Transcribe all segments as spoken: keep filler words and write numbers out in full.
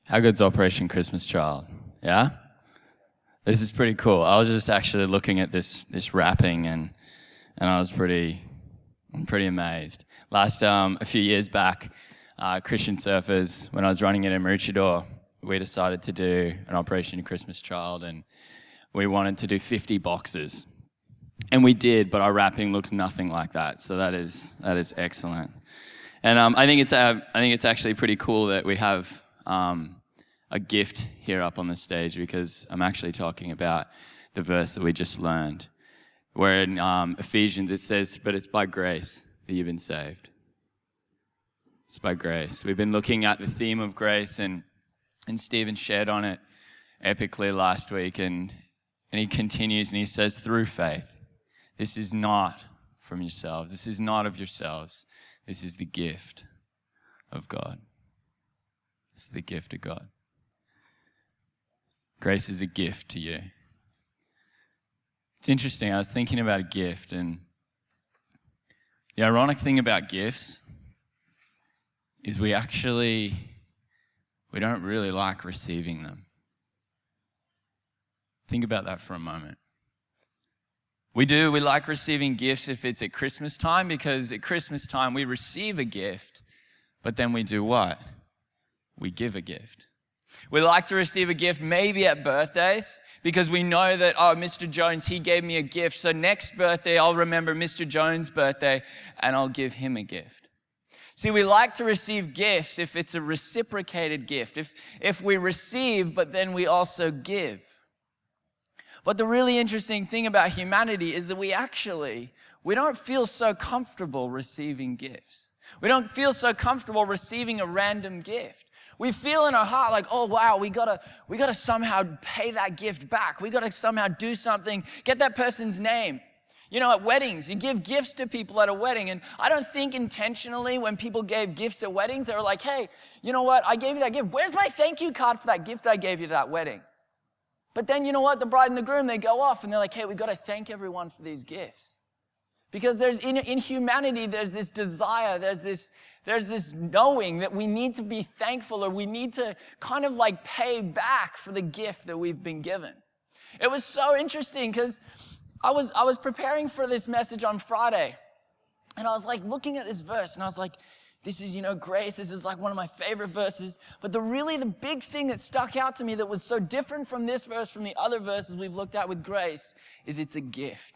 How good's Operation Christmas Child? Yeah? This is pretty cool. I was just actually looking at this this wrapping and and I was pretty I'm pretty amazed. Last um a few years back, uh, Christian Surfers, when I was running it in Maroochydore, we decided to do an Operation Christmas Child, and we wanted to do fifty boxes. And we did, but our wrapping looked nothing like that. So that is that is excellent. And um, I think it's uh, I think it's actually pretty cool that we have um, a gift here up on the stage, because I'm actually talking about the verse that we just learned, where in um, Ephesians it says, "But it's by grace that you've been saved." It's by grace. We've been looking at the theme of grace, and and Stephen shared on it epically last week, and and he continues and he says, "Through faith. This is not from yourselves. This is not of yourselves. This is the gift of God." This is the gift of God. Grace is a gift to you. It's interesting. I was thinking about a gift, and the ironic thing about gifts is we actually, we don't really like receiving them. Think about that for a moment. We do, we like receiving gifts if it's at Christmas time, because at Christmas time we receive a gift, but then we do what? We give a gift. We like to receive a gift maybe at birthdays, because we know that, oh, Mister Jones, he gave me a gift, so next birthday I'll remember Mister Jones' birthday and I'll give him a gift. See, we like to receive gifts if it's a reciprocated gift, if, if we receive but then we also give. But the really interesting thing about humanity is that we actually, we don't feel so comfortable receiving gifts. We don't feel so comfortable receiving a random gift. We feel in our heart like, oh wow, we gotta, we gotta somehow pay that gift back. We gotta somehow do something, get that person's name. You know, at weddings, you give gifts to people at a wedding, and I don't think intentionally when people gave gifts at weddings, they were like, hey, you know what, I gave you that gift. Where's my thank you card for that gift I gave you to that wedding? But then, you know what, the bride and the groom, they go off and they're like, hey, we got to thank everyone for these gifts. Because there's in, in humanity, there's this desire, there's this, there's this knowing that we need to be thankful, or we need to kind of like pay back for the gift that we've been given. It was so interesting because I was, I was preparing for this message on Friday, and I was like looking at this verse, and I was like, this is, you know, grace. This is like one of my favorite verses. But the really, the big thing that stuck out to me that was so different from this verse, from the other verses we've looked at with grace, is it's a gift.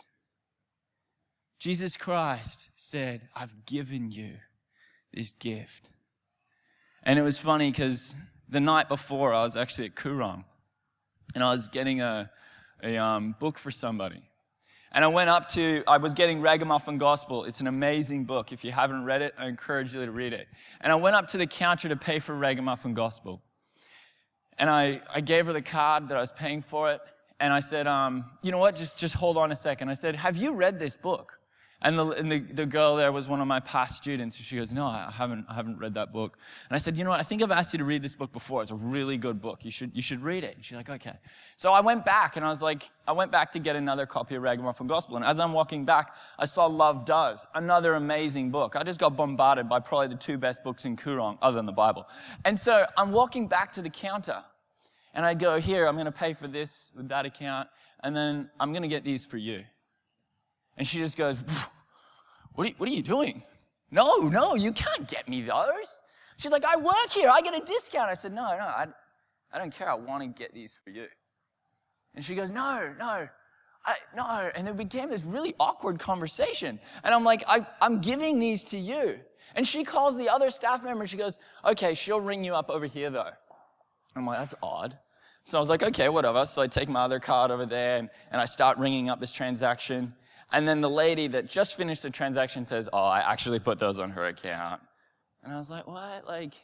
Jesus Christ said, I've given you this gift. And it was funny because the night before I was actually at Coorong, and I was getting a, a um, book for somebody. And I went up to, I was getting Ragamuffin Gospel. It's an amazing book. If you haven't read it, I encourage you to read it. And I went up to the counter to pay for Ragamuffin Gospel. And I, I gave her the card that I was paying for it. And I said, um, you know what, just, just hold on a second. I said, have you read this book? And, the, and the, the girl there was one of my past students. She goes, no, I haven't, I haven't read that book. And I said, you know what, I think I've asked you to read this book before. It's a really good book. You should, you should read it. And she's like, okay. So I went back and I was like, I went back to get another copy of Ragamuffin Gospel. And as I'm walking back, I saw Love Does, another amazing book. I just got bombarded by probably the two best books in Coorong, other than the Bible. And so I'm walking back to the counter and I go, here, I'm going to pay for this with that account. And then I'm going to get these for you. And she just goes, What are, you, what are you doing? No, no, you can't get me those. She's like, I work here. I get a discount. I said, no, no, I, I don't care. I want to get these for you. And she goes, no, no, I, no. And it became this really awkward conversation. And I'm like, I, I'm giving these to you. And she calls the other staff member. She goes, okay, she'll ring you up over here, though. I'm like, that's odd. So I was like, okay, whatever. So I take my other card over there, and, and I start ringing up this transaction. And then the lady that just finished the transaction says, oh, I actually put those on her account. And I was like, what? Like,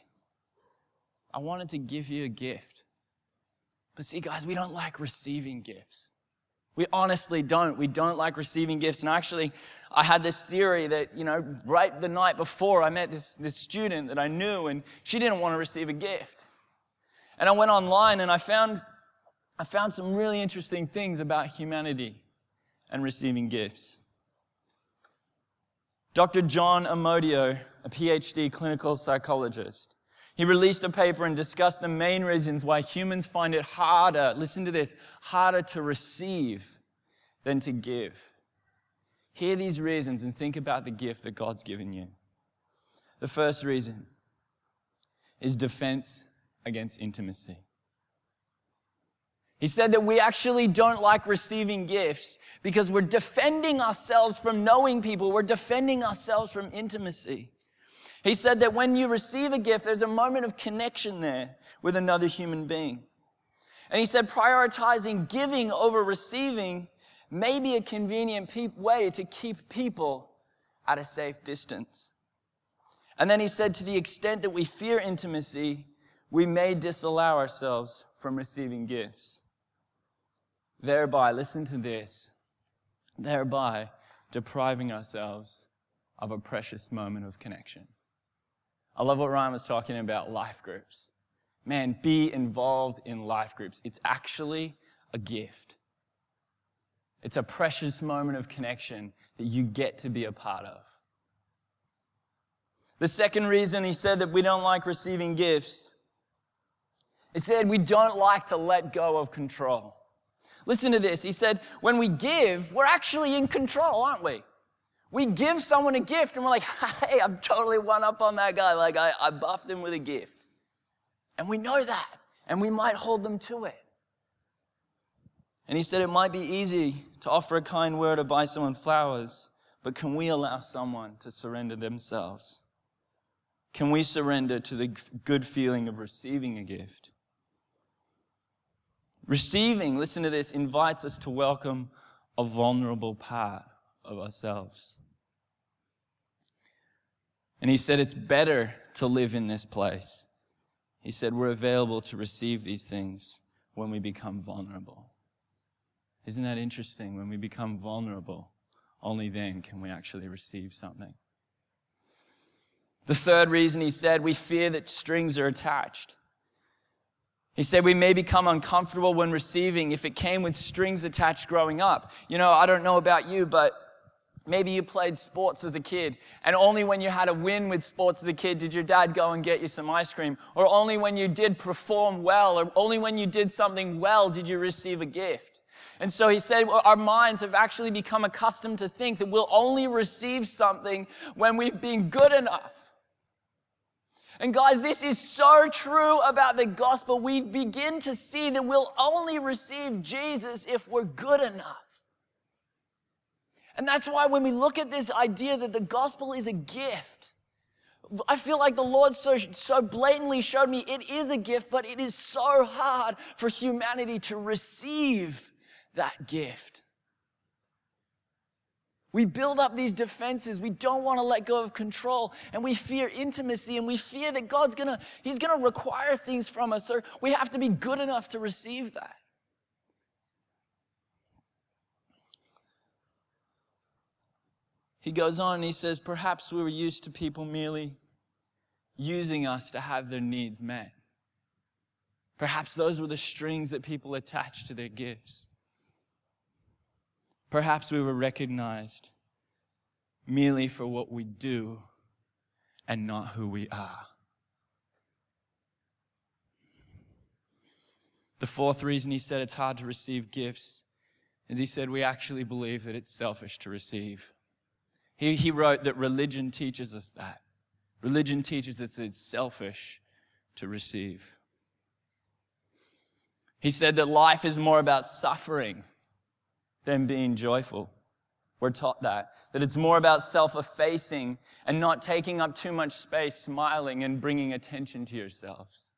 I wanted to give you a gift. But see, guys, we don't like receiving gifts. We honestly don't. We don't like receiving gifts. And actually, I had this theory that, you know, right the night before, I met this, this student that I knew, and she didn't want to receive a gift. And I went online and I found, I found some really interesting things about humanity and receiving gifts. Doctor John Amodio, a P H D clinical psychologist, He released a paper and discussed the main reasons why humans find it harder, listen to this, harder to receive than to give. Hear these reasons and think about the gift that God's given you. The first reason is defense against intimacy. He said that we actually don't like receiving gifts because we're defending ourselves from knowing people. We're defending ourselves from intimacy. He said that when you receive a gift, there's a moment of connection there with another human being. And he said prioritizing giving over receiving may be a convenient pe- way to keep people at a safe distance. And then he said to the extent that we fear intimacy, we may disallow ourselves from receiving gifts. Thereby, listen to this, thereby depriving ourselves of a precious moment of connection. I love what Ryan was talking about, life groups. Man, be involved in life groups. It's actually a gift. It's a precious moment of connection that you get to be a part of. The second reason he said that we don't like receiving gifts, he said we don't like to let go of control. Listen to this. He said, when we give, we're actually in control, aren't we? We give someone a gift and we're like, hey, I'm totally one up on that guy. Like I, I buffed him with a gift. And we know that. And we might hold them to it. And he said it might be easy to offer a kind word or buy someone flowers, but can we allow someone to surrender themselves? Can we surrender to the good feeling of receiving a gift? Receiving, listen to this, invites us to welcome a vulnerable part of ourselves. And he said it's better to live in this place. He said we're available to receive these things when we become vulnerable. Isn't that interesting? When we become vulnerable, only then can we actually receive something. The third reason he said we fear that strings are attached. He said we may become uncomfortable when receiving if it came with strings attached growing up. You know, I don't know about you, but maybe you played sports as a kid, and only when you had a win with sports as a kid did your dad go and get you some ice cream, or only when you did perform well, or only when you did something well did you receive a gift. And so he said our minds have actually become accustomed to think that we'll only receive something when we've been good enough. And guys, this is so true about the gospel. We begin to see that we'll only receive Jesus if we're good enough. And that's why when we look at this idea that the gospel is a gift, I feel like the Lord so, so blatantly showed me it is a gift, but it is so hard for humanity to receive that gift. We build up these defenses. We don't want to let go of control, and we fear intimacy, and we fear that God's gonna, He's gonna require things from us, so we have to be good enough to receive that. He goes on and he says, perhaps we were used to people merely using us to have their needs met. Perhaps those were the strings that people attached to their gifts. Perhaps we were recognized merely for what we do and not who we are. The fourth reason he said it's hard to receive gifts is he said we actually believe that it's selfish to receive. He, he wrote that religion teaches us that. Religion teaches us that it's selfish to receive. He said that life is more about suffering than being joyful. We're taught that. That it's more about self-effacing and not taking up too much space, smiling and bringing attention to yourselves.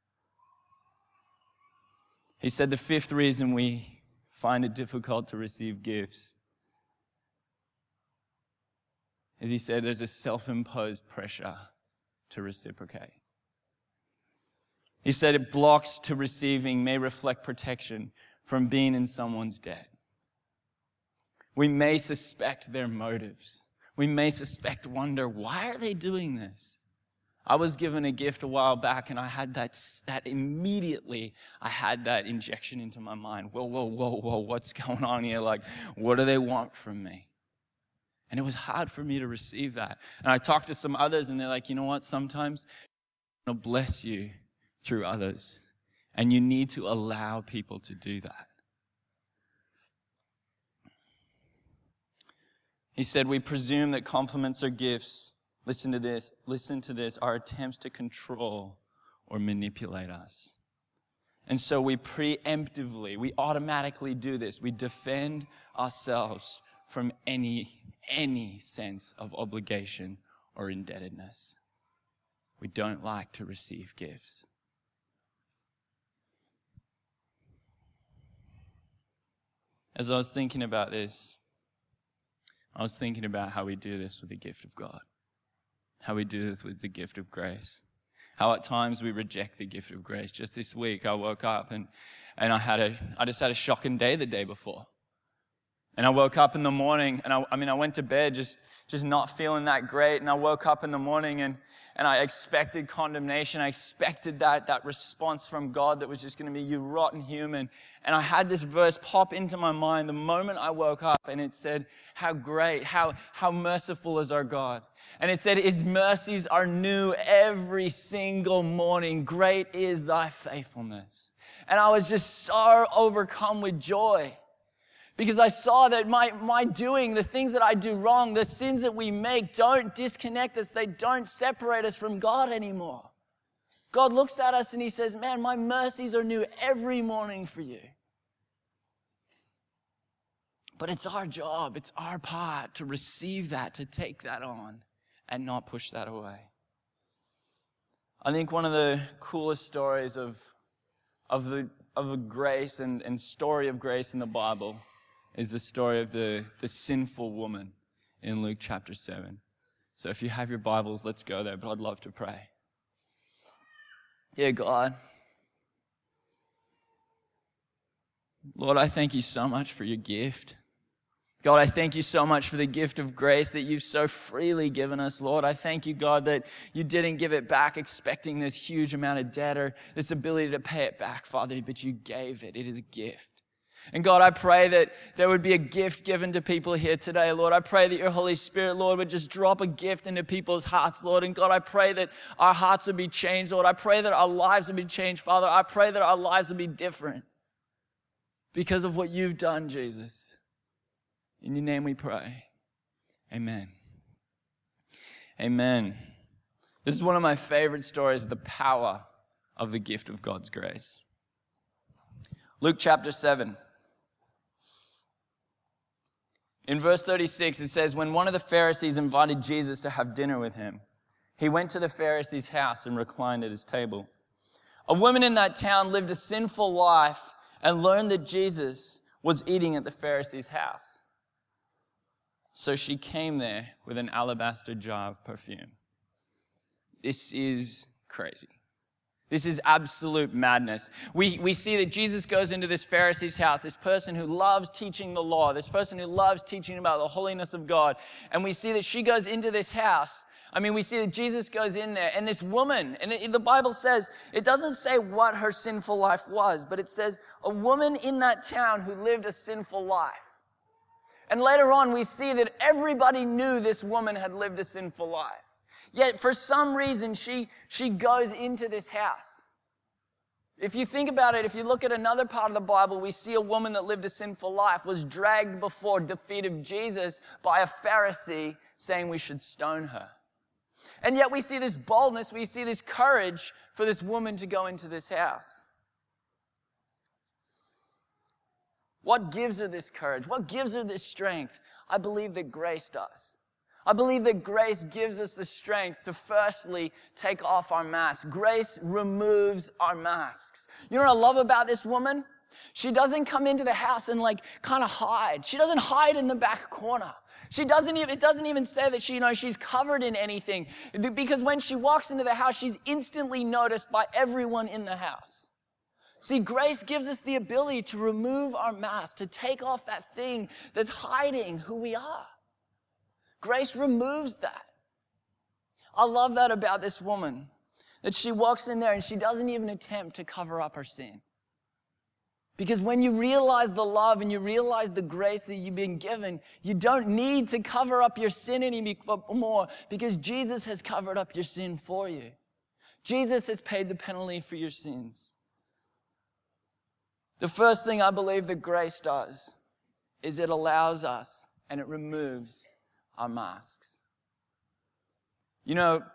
He said the fifth reason we find it difficult to receive gifts is he said there's a self-imposed pressure to reciprocate. He said it blocks to receiving may reflect protection from being in someone's debt. We may suspect their motives. We may suspect, wonder, why are they doing this? I was given a gift a while back and I had that, that immediately, I had that injection into my mind. Whoa, whoa, whoa, whoa, what's going on here? Like, what do they want from me? And it was hard for me to receive that. And I talked to some others and they're like, you know what, sometimes to bless you through others. And you need to allow people to do that. He said, we presume that compliments are gifts. Listen to this. Listen to this. Are attempts to control or manipulate us. And so we preemptively, we automatically do this. We defend ourselves from any, any sense of obligation or indebtedness. We don't like to receive gifts. As I was thinking about this, I was thinking about how we do this with the gift of God. How we do this with the gift of grace. How at times we reject the gift of grace. Just this week I woke up and, and I had a I just had a shocking day the day before. And I woke up in the morning and I, I mean I went to bed just, just not feeling that great. And I woke up in the morning and, and I expected condemnation. I expected that, that response from God that was just going to be, you rotten human. And I had this verse pop into my mind the moment I woke up, and it said, how great, how, how merciful is our God. And it said, his mercies are new every single morning. Great is thy faithfulness. And I was just so overcome with joy. Because I saw that my, my doing, the things that I do wrong, the sins that we make don't disconnect us. They don't separate us from God anymore. God looks at us and he says, man, my mercies are new every morning for you. But it's our job, it's our part to receive that, to take that on and not push that away. I think one of the coolest stories of, of, the, of the grace and, and story of grace in the Bible is the story of the, the sinful woman in Luke chapter seven. So if you have your Bibles, let's go there, but I'd love to pray. Yeah, God. Lord, I thank you so much for your gift. God, I thank you so much for the gift of grace that you've so freely given us, Lord. I thank you, God, that you didn't give it back expecting this huge amount of debt or this ability to pay it back, Father, but you gave it. It is a gift. And God, I pray that there would be a gift given to people here today, Lord. I pray that your Holy Spirit, Lord, would just drop a gift into people's hearts, Lord. And God, I pray that our hearts would be changed, Lord. I pray that our lives would be changed, Father. I pray that our lives would be different because of what you've done, Jesus. In your name we pray. Amen. Amen. This is one of my favorite stories of the power of the gift of God's grace. Luke chapter seven. In verse thirty-six, it says, when one of the Pharisees invited Jesus to have dinner with him, he went to the Pharisee's house and reclined at his table. A woman in that town lived a sinful life and learned that Jesus was eating at the Pharisee's house. So she came there with an alabaster jar of perfume. This is crazy. This is absolute madness. We, we see that Jesus goes into this Pharisee's house, this person who loves teaching the law, this person who loves teaching about the holiness of God. And we see that she goes into this house. I mean, we see that Jesus goes in there, and this woman, and it, the Bible says, it doesn't say what her sinful life was, but it says a woman in that town who lived a sinful life. And later on, we see that everybody knew this woman had lived a sinful life. Yet for some reason, she, she goes into this house. If you think about it, if you look at another part of the Bible, we see a woman that lived a sinful life was dragged before the feet of Jesus by a Pharisee saying we should stone her. And yet we see this boldness, we see this courage for this woman to go into this house. What gives her this courage? What gives her this strength? I believe that grace does. I believe that grace gives us the strength to firstly take off our masks. Grace removes our masks. You know what I love about this woman? She doesn't come into the house and like kind of hide. She doesn't hide in the back corner. She doesn't even, it doesn't even say that she, you know, she's covered in anything. Because when she walks into the house, she's instantly noticed by everyone in the house. See, grace gives us the ability to remove our mask, to take off that thing that's hiding who we are. Grace removes that. I love that about this woman, that she walks in there and she doesn't even attempt to cover up her sin. Because when you realize the love and you realize the grace that you've been given, you don't need to cover up your sin anymore because Jesus has covered up your sin for you. Jesus has paid the penalty for your sins. The first thing I believe that grace does is it allows us and it removes our masks. You know,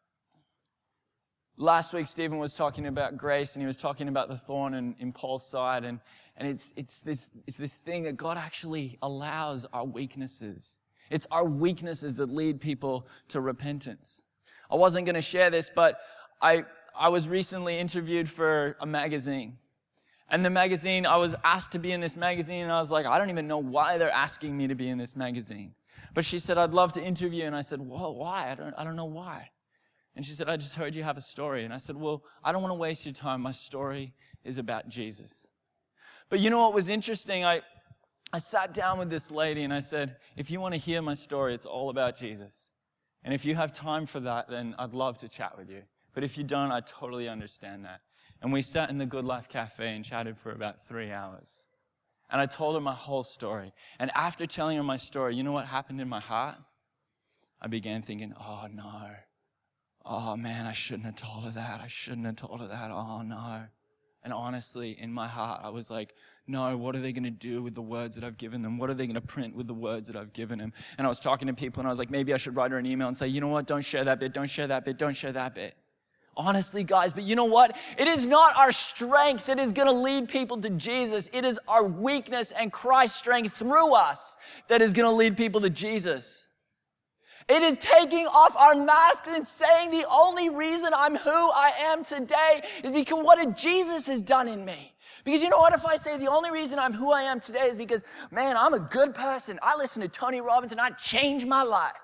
last week Stephen was talking about grace and he was talking about the thorn in, in Paul's side, and, and it's, it's, this, it's this thing that God actually allows our weaknesses. It's our weaknesses that lead people to repentance. I wasn't going to share this, but I, I was recently interviewed for a magazine. And the magazine, I was asked to be in this magazine, and I was like, I don't even know why they're asking me to be in this magazine. But she said, I'd love to interview. And I said, well, why? I don't, I don't know why. And she said, I just heard you have a story. And I said, well, I don't want to waste your time. My story is about Jesus. But you know what was interesting? I, I sat down with this lady and I said, if you want to hear my story, it's all about Jesus. And if you have time for that, then I'd love to chat with you. But if you don't, I totally understand that. And we sat in the Good Life Cafe and chatted for about three hours. And I told her my whole story. And after telling her my story, you know what happened in my heart? I began thinking, oh no. Oh man, I shouldn't have told her that. I shouldn't have told her that. Oh no. And honestly, in my heart, I was like, no, what are they going to do with the words that I've given them? What are they going to print with the words that I've given them? And I was talking to people and I was like, maybe I should write her an email and say, you know what? Don't share that bit. Don't share that bit. Don't share that bit. Honestly, guys, but you know what? It is not our strength that is going to lead people to Jesus. It is our weakness and Christ's strength through us that is going to lead people to Jesus. It is taking off our masks and saying the only reason I'm who I am today is because what Jesus has done in me. Because you know what? If I say the only reason I'm who I am today is because, man, I'm a good person. I listen to Tony Robbins and I changed my life.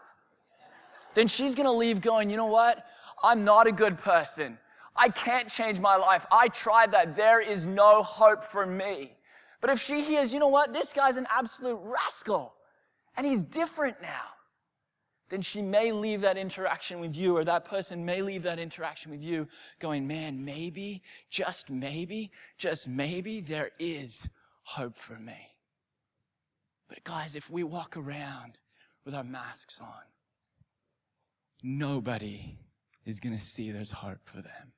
Then she's going to leave going, you know what? I'm not a good person. I can't change my life. I tried that. There is no hope for me. But if she hears, you know what? This guy's an absolute rascal and he's different now. Then she may leave that interaction with you, or that person may leave that interaction with you going, man, maybe, just maybe, just maybe there is hope for me. But guys, if we walk around with our masks on, nobody is going to see there's hope for them.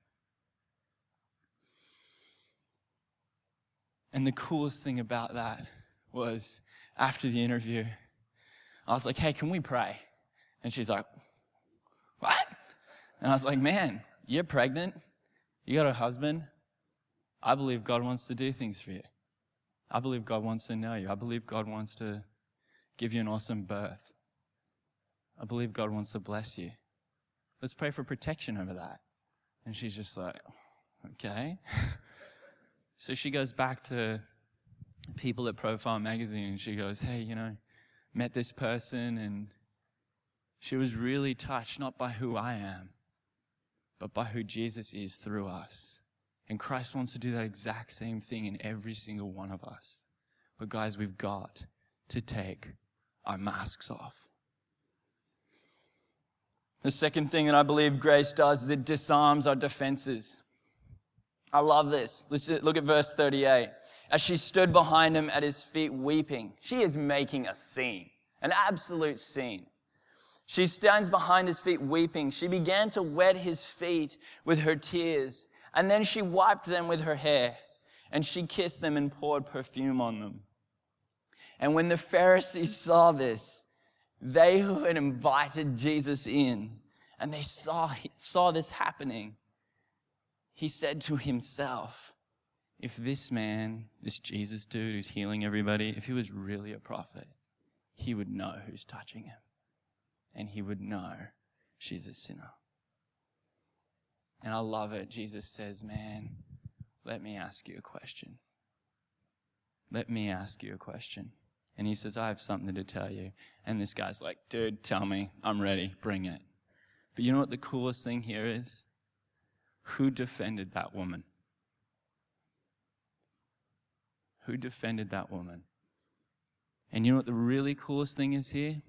And the coolest thing about that was after the interview, I was like, hey, can we pray? And she's like, what? And I was like, man, you're pregnant. You got a husband. I believe God wants to do things for you. I believe God wants to know you. I believe God wants to give you an awesome birth. I believe God wants to bless you. Let's pray for protection over that. And she's just like, okay. So she goes back to people at Profile Magazine and she goes, hey, you know, met this person and she was really touched, not by who I am, but by who Jesus is through us. And Christ wants to do that exact same thing in every single one of us. But guys, we've got to take our masks off. The second thing that I believe grace does is it disarms our defenses. I love this. Listen, look at verse thirty-eight. As she stood behind him at his feet weeping, she is making a scene, an absolute scene. She stands behind his feet weeping. She began to wet his feet with her tears, and then she wiped them with her hair, and she kissed them and poured perfume on them. And when the Pharisees saw this, they who had invited Jesus in, and they saw, saw this happening, he said to himself, if this man, this Jesus dude who's healing everybody, if he was really a prophet, he would know who's touching him. And he would know she's a sinner. And I love it. Jesus says, man, let me ask you a question. Let me ask you a question. And he says, I have something to tell you. And this guy's like, dude, tell me. I'm ready. Bring it. But you know what the coolest thing here is? Who defended that woman? Who defended that woman? And you know what the really coolest thing is here?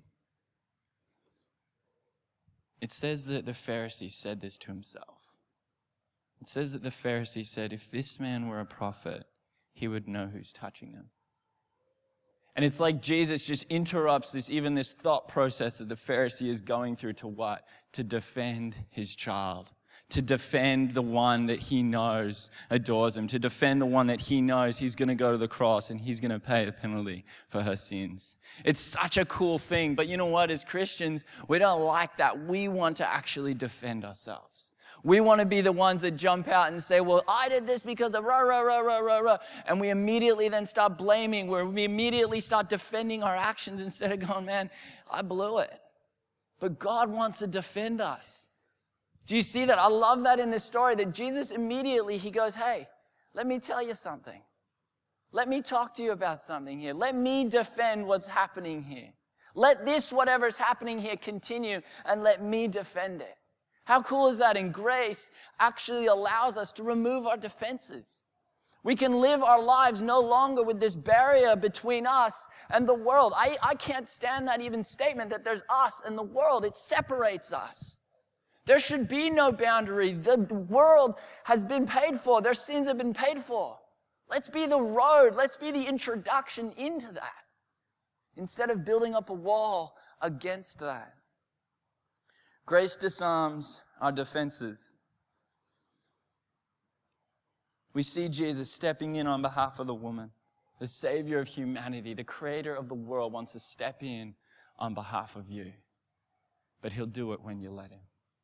It says that the Pharisee said this to himself. It says that the Pharisee said, if this man were a prophet, he would know who's touching him. And it's like Jesus just interrupts this, even this thought process that the Pharisee is going through to what? To defend his child. to defend the one that he knows adores him, to defend the one that he knows he's going to go to the cross and he's going to pay the penalty for her sins. It's such a cool thing. But you know what? As Christians, we don't like that. We want to actually defend ourselves. We want to be the ones that jump out and say, well, I did this because of rah, rah, rah, rah, rah, rah. And we immediately then start blaming, where we immediately start defending our actions instead of going, man, I blew it. But God wants to defend us. Do you see that? I love that in this story, that Jesus immediately, he goes, hey, let me tell you something. Let me talk to you about something here. Let me defend what's happening here. Let this, whatever's happening here, continue, and let me defend it. How cool is that? And grace actually allows us to remove our defenses. We can live our lives no longer with this barrier between us and the world. I, I can't stand that even statement that there's us and the world. It separates us. There should be no boundary. The world has been paid for. Their sins have been paid for. Let's be the road. Let's be the introduction into that, instead of building up a wall against that. Grace disarms our defenses. We see Jesus stepping in on behalf of the woman. The Savior of humanity, the Creator of the world, wants to step in on behalf of you. But he'll do it when you let him.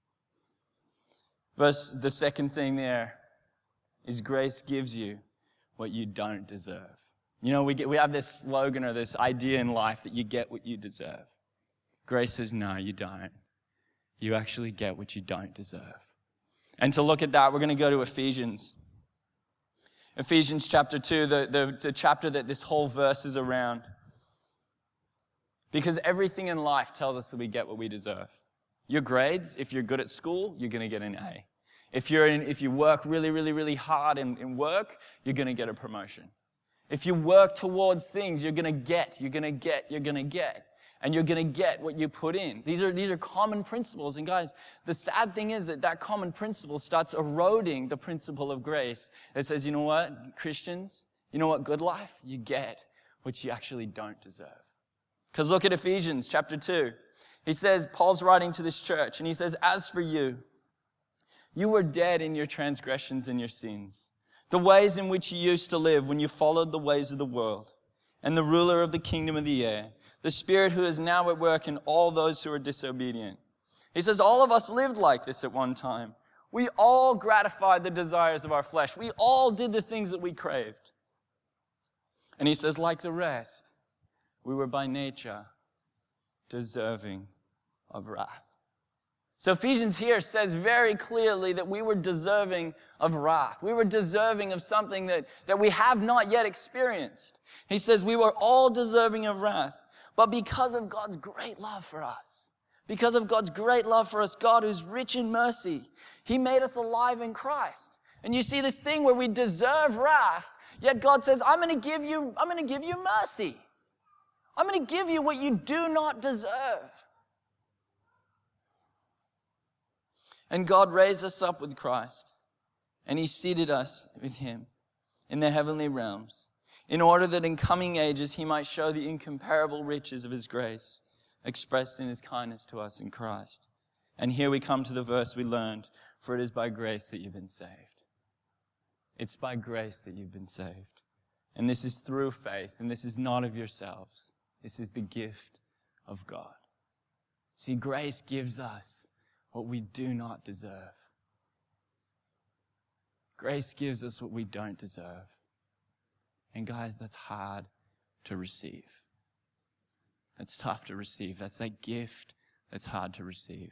Verse, the second thing there is grace gives you what you don't deserve. You know, we get, we have this slogan or this idea in life that you get what you deserve. Grace says, no, you don't. You actually get what you don't deserve. And to look at that, we're going to go to Ephesians. Ephesians chapter two, the, the, the chapter that this whole verse is around. Because everything in life tells us that we get what we deserve. Your grades, if you're good at school, you're going to get an A. If you're in, if you work really, really, really hard in, in work, you're going to get a promotion. If you work towards things, you're going to get, you're going to get, you're going to get. And you're going to get what you put in. These are, these are common principles. And guys, the sad thing is that that common principle starts eroding the principle of grace. It says, you know what, Christians, you know what, good life? You get what you actually don't deserve. Because look at Ephesians chapter two. He says, Paul's writing to this church, and he says, as for you, you were dead in your transgressions and your sins, the ways in which you used to live when you followed the ways of the world and the ruler of the kingdom of the air, the spirit who is now at work in all those who are disobedient. He says, all of us lived like this at one time. We all gratified the desires of our flesh. We all did the things that we craved. And he says, like the rest, we were by nature deserving of wrath. So Ephesians here says very clearly that we were deserving of wrath. We were deserving of something that, that we have not yet experienced. He says we were all deserving of wrath. But because of God's great love for us, because of God's great love for us, God who's rich in mercy, he made us alive in Christ. And you see this thing where we deserve wrath, yet God says, I'm going to give you, I'm going to give you mercy. I'm going to give you what you do not deserve. And God raised us up with Christ, and he seated us with him in the heavenly realms, in order that in coming ages he might show the incomparable riches of his grace expressed in his kindness to us in Christ. And here we come to the verse we learned, for it is by grace that you've been saved. It's by grace that you've been saved. And this is through faith, and this is not of yourselves. This is the gift of God. See, grace gives us what we do not deserve. Grace gives us what we don't deserve. And guys, that's hard to receive. That's tough to receive. That's that gift that's hard to receive.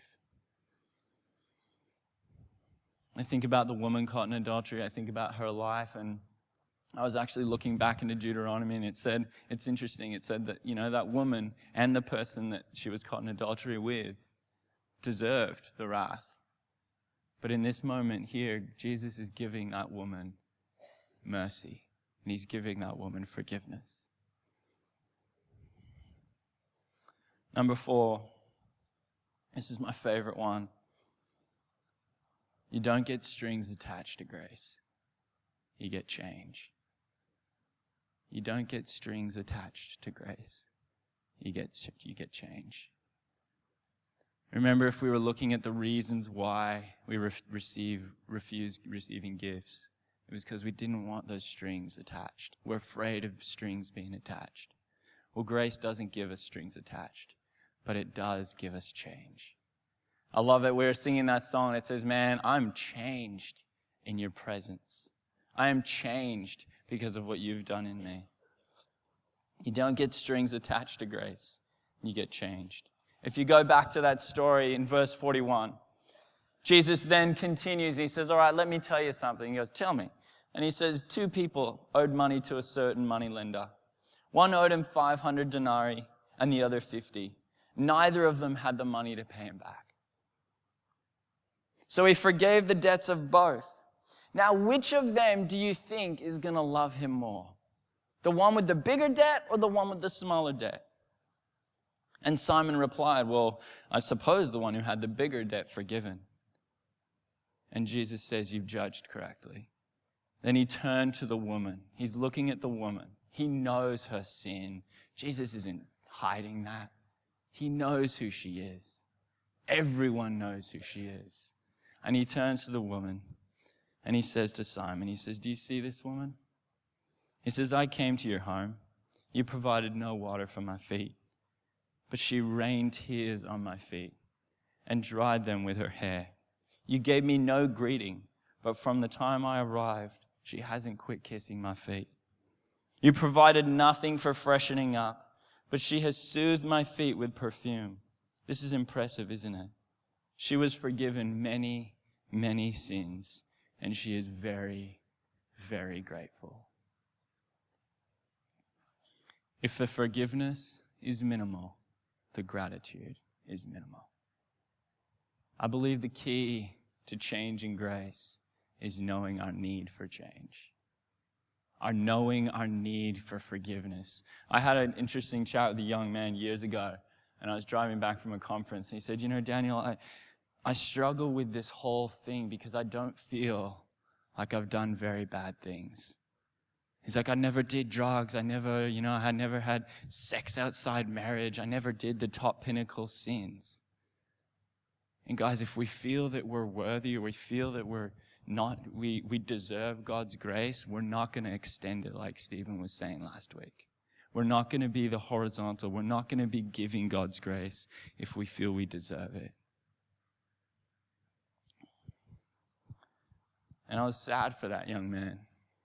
I think about the woman caught in adultery. I think about her life, and I was actually looking back into Deuteronomy, and it said, it's interesting, it said that, you know, that woman and the person that she was caught in adultery with deserved the wrath. But in this moment here, Jesus is giving that woman mercy. And he's giving that woman forgiveness. Number four, this is my favorite one. You don't get strings attached to grace. You get change. You don't get strings attached to grace. You get, you get change. Remember, if we were looking at the reasons why we re- receive, refused receiving gifts, it was because we didn't want those strings attached. We're afraid of strings being attached. Well, grace doesn't give us strings attached, but it does give us change. I love it. We were singing that song. It says, man, I'm changed in your presence. I am changed because of what you've done in me. You don't get strings attached to grace. You get changed. If you go back to that story in verse forty-one, Jesus then continues. He says, all right, let me tell you something. He goes, tell me. And he says, two people owed money to a certain moneylender. One owed him five hundred denarii and the other fifty. Neither of them had the money to pay him back. So he forgave the debts of both. Now, which of them do you think is going to love him more? The one with the bigger debt or the one with the smaller debt? And Simon replied, well, I suppose the one who had the bigger debt forgiven. And Jesus says, you've judged correctly. Then he turned to the woman. He's looking at the woman. He knows her sin. Jesus isn't hiding that. He knows who she is. Everyone knows who she is. And he turns to the woman and he says to Simon, he says, do you see this woman? He says, I came to your home. You provided no water for my feet, but she rained tears on my feet and dried them with her hair. You gave me no greeting, but from the time I arrived, she hasn't quit kissing my feet. You provided nothing for freshening up, but she has soothed my feet with perfume. This is impressive, isn't it? She was forgiven many, many sins, and she is very, very grateful. If the forgiveness is minimal, the gratitude is minimal. I believe the key to change in grace is knowing our need for change. Our knowing our need for forgiveness. I had an interesting chat with a young man years ago, and I was driving back from a conference, and he said, you know, Daniel, I, I struggle with this whole thing because I don't feel like I've done very bad things. He's like, I never did drugs. I never, you know, I had never had sex outside marriage. I never did the top pinnacle sins. And guys, if we feel that we're worthy or we feel that we're not, we, we deserve God's grace, we're not going to extend it like Stephen was saying last week. We're not going to be the horizontal. We're not going to be giving God's grace if we feel we deserve it. And I was sad for that young man.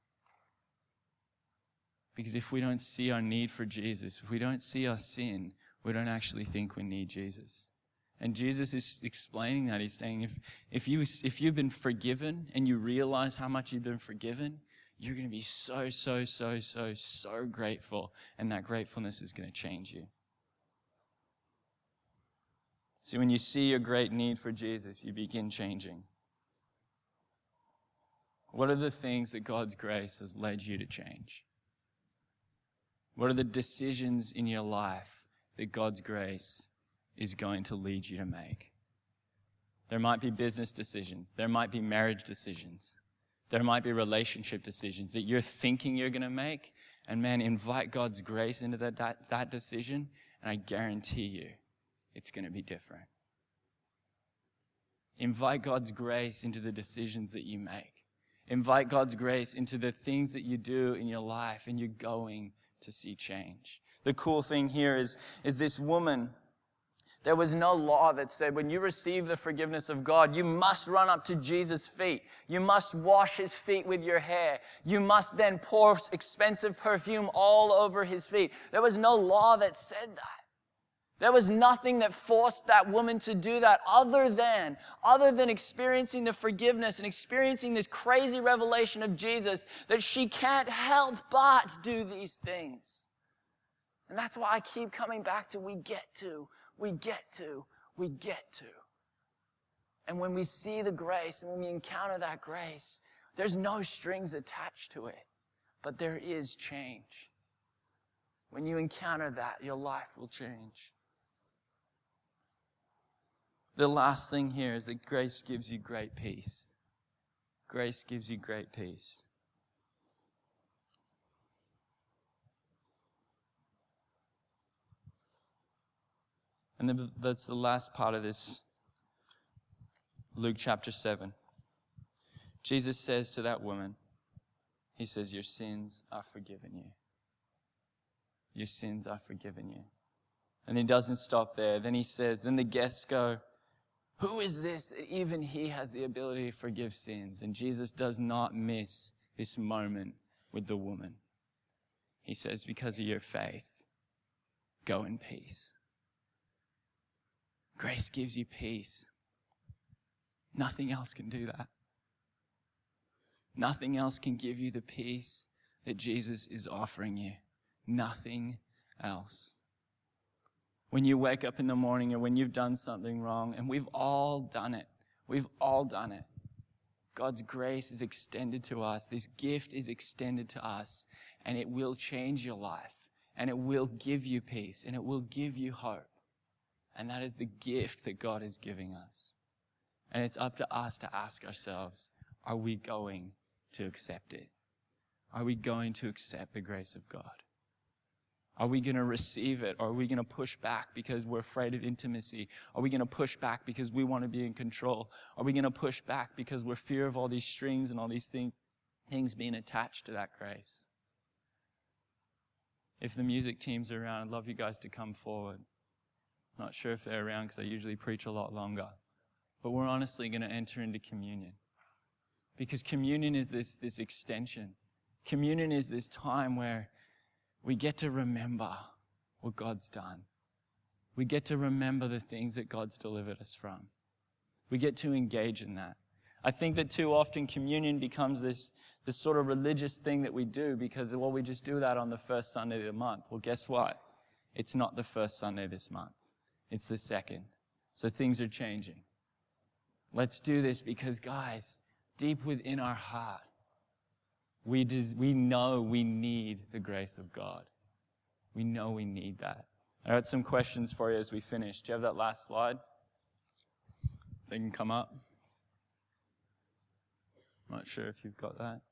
Because if we don't see our need for Jesus, if we don't see our sin, we don't actually think we need Jesus. And Jesus is explaining that. He's saying if, if, you, if you've been forgiven and you realize how much you've been forgiven, you're going to be so, so, so, so, so grateful. And that gratefulness is going to change you. See, when you see your great need for Jesus, you begin changing. What are the things that God's grace has led you to change? What are the decisions in your life that God's grace is going to lead you to make? There might be business decisions. There might be marriage decisions. There might be relationship decisions that you're thinking you're going to make. And man, invite God's grace into that, that, that decision, and I guarantee you it's going to be different. Invite God's grace into the decisions that you make. Invite God's grace into the things that you do in your life, and you're going to see change. The cool thing here is, is this woman, there was no law that said when you receive the forgiveness of God, you must run up to Jesus' feet. You must wash his feet with your hair. You must then pour expensive perfume all over his feet. There was no law that said that. There was nothing that forced that woman to do that other than, other than experiencing the forgiveness and experiencing this crazy revelation of Jesus that she can't help but do these things. And that's why I keep coming back to we get to, we get to, we get to. And when we see the grace and when we encounter that grace, there's no strings attached to it, but there is change. When you encounter that, your life will change. The last thing here is that grace gives you great peace. Grace gives you great peace. And then that's the last part of this, Luke chapter seven. Jesus says to that woman, he says, your sins are forgiven you. Your sins are forgiven you. And he doesn't stop there. Then he says, then the guests go, who is this? Even he has the ability to forgive sins. And Jesus does not miss this moment with the woman. He says, because of your faith, go in peace. Grace gives you peace. Nothing else can do that. Nothing else can give you the peace that Jesus is offering you. Nothing else. When you wake up in the morning or when you've done something wrong, and we've all done it. We've all done it. God's grace is extended to us. This gift is extended to us, and it will change your life, and it will give you peace, and it will give you hope. And that is the gift that God is giving us. And it's up to us to ask ourselves, are we going to accept it? Are we going to accept the grace of God? Are we going to receive it? Or are we going to push back because we're afraid of intimacy? Are we going to push back because we want to be in control? Are we going to push back because we're fear of all these strings and all these thing, things being attached to that grace? If the music teams are around, I'd love you guys to come forward. Not sure if they're around because I usually preach a lot longer. But we're honestly going to enter into communion. Because communion is this, this extension. Communion is this time where we get to remember what God's done. We get to remember the things that God's delivered us from. We get to engage in that. I think that too often communion becomes this, this sort of religious thing that we do because, well, we just do that on the first Sunday of the month. Well, guess what? It's not the first Sunday this month. It's the second. So things are changing. Let's do this because, guys, deep within our heart, we des- we know we need the grace of God. We know we need that. I got some questions for you as we finish. Do you have that last slide? They can come up. I'm not sure if you've got that.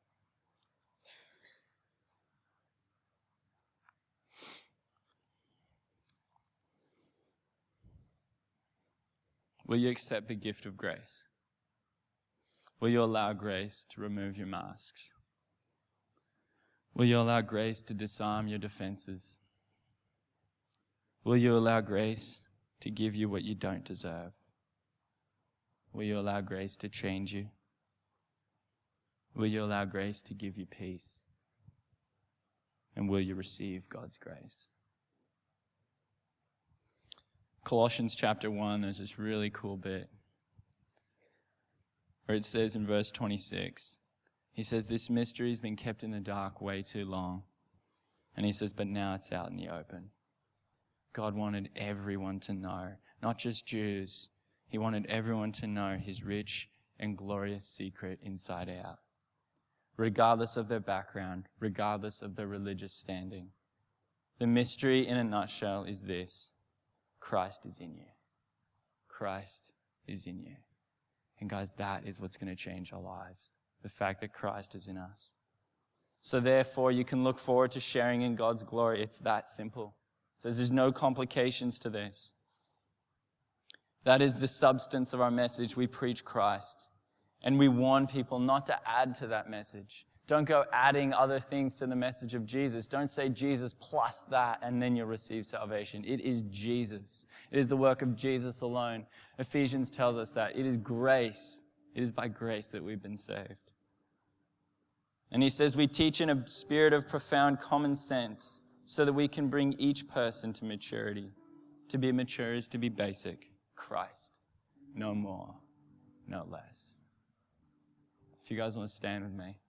Will you accept the gift of grace? Will you allow grace to remove your masks? Will you allow grace to disarm your defenses? Will you allow grace to give you what you don't deserve? Will you allow grace to change you? Will you allow grace to give you peace? And will you receive God's grace? Colossians chapter one, there's this really cool bit where it says in verse twenty-six, he says, this mystery has been kept in the dark way too long. And he says, but now it's out in the open. God wanted everyone to know, not just Jews. He wanted everyone to know his rich and glorious secret inside out, regardless of their background, regardless of their religious standing. The mystery in a nutshell is this: Christ is in you. Christ is in you. And guys, that is what's going to change our lives. The fact that Christ is in us. So therefore, you can look forward to sharing in God's glory. It's that simple. So there's no complications to this. That is the substance of our message. We preach Christ. And we warn people not to add to that message. Don't go adding other things to the message of Jesus. Don't say Jesus plus that and then you'll receive salvation. It is Jesus. It is the work of Jesus alone. Ephesians tells us that. It is grace. It is by grace that we've been saved. And he says we teach in a spirit of profound common sense so that we can bring each person to maturity. To be mature is to be basic. Christ. No more, no less. If you guys want to stand with me.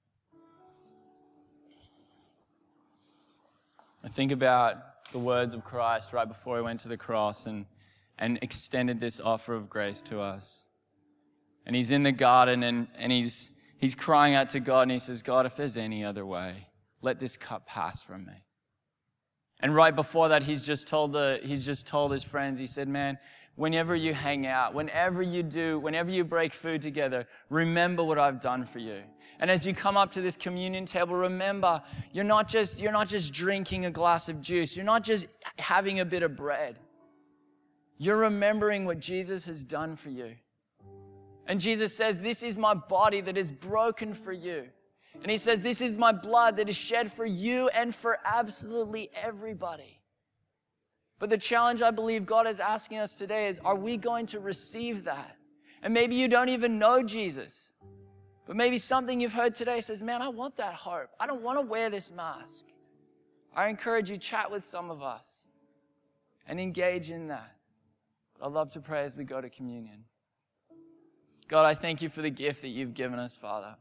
I think about the words of Christ right before he went to the cross and, and extended this offer of grace to us. And he's in the garden and, and he's, he's crying out to God and he says, God, if there's any other way, let this cup pass from me. And right before that, he's just told the, he's just told his friends, he said, man, whenever you hang out, whenever you do, whenever you break food together, remember what I've done for you. And as you come up to this communion table, remember, you're not just, you're not just drinking a glass of juice. You're not just having a bit of bread. You're remembering what Jesus has done for you. And Jesus says, this is my body that is broken for you. And he says, this is my blood that is shed for you and for absolutely everybody. But the challenge I believe God is asking us today is, are we going to receive that? And maybe you don't even know Jesus. But maybe something you've heard today says, man, I want that hope. I don't want to wear this mask. I encourage you, chat with some of us and engage in that. But I'd love to pray as we go to communion. God, I thank you for the gift that you've given us, Father.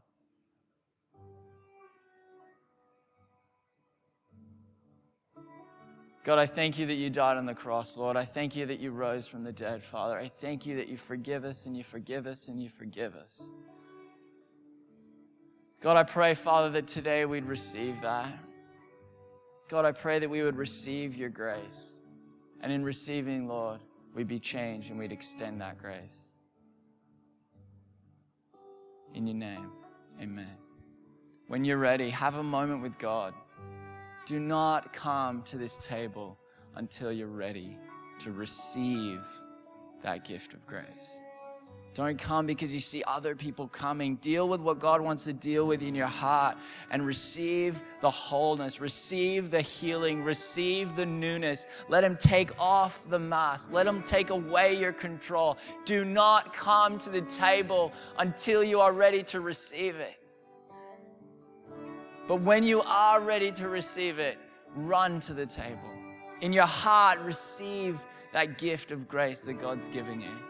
God, I thank you that you died on the cross, Lord. I thank you that you rose from the dead, Father. I thank you that you forgive us and you forgive us and you forgive us. God, I pray, Father, that today we'd receive that. God, I pray that we would receive your grace. And in receiving, Lord, we'd be changed and we'd extend that grace. In your name, amen. When you're ready, have a moment with God. Do not come to this table until you're ready to receive that gift of grace. Don't come because you see other people coming. Deal with what God wants to deal with in your heart and receive the wholeness, receive the healing, receive the newness. Let him take off the mask. Let him take away your control. Do not come to the table until you are ready to receive it. But when you are ready to receive it, run to the table. In your heart, receive that gift of grace that God's giving you.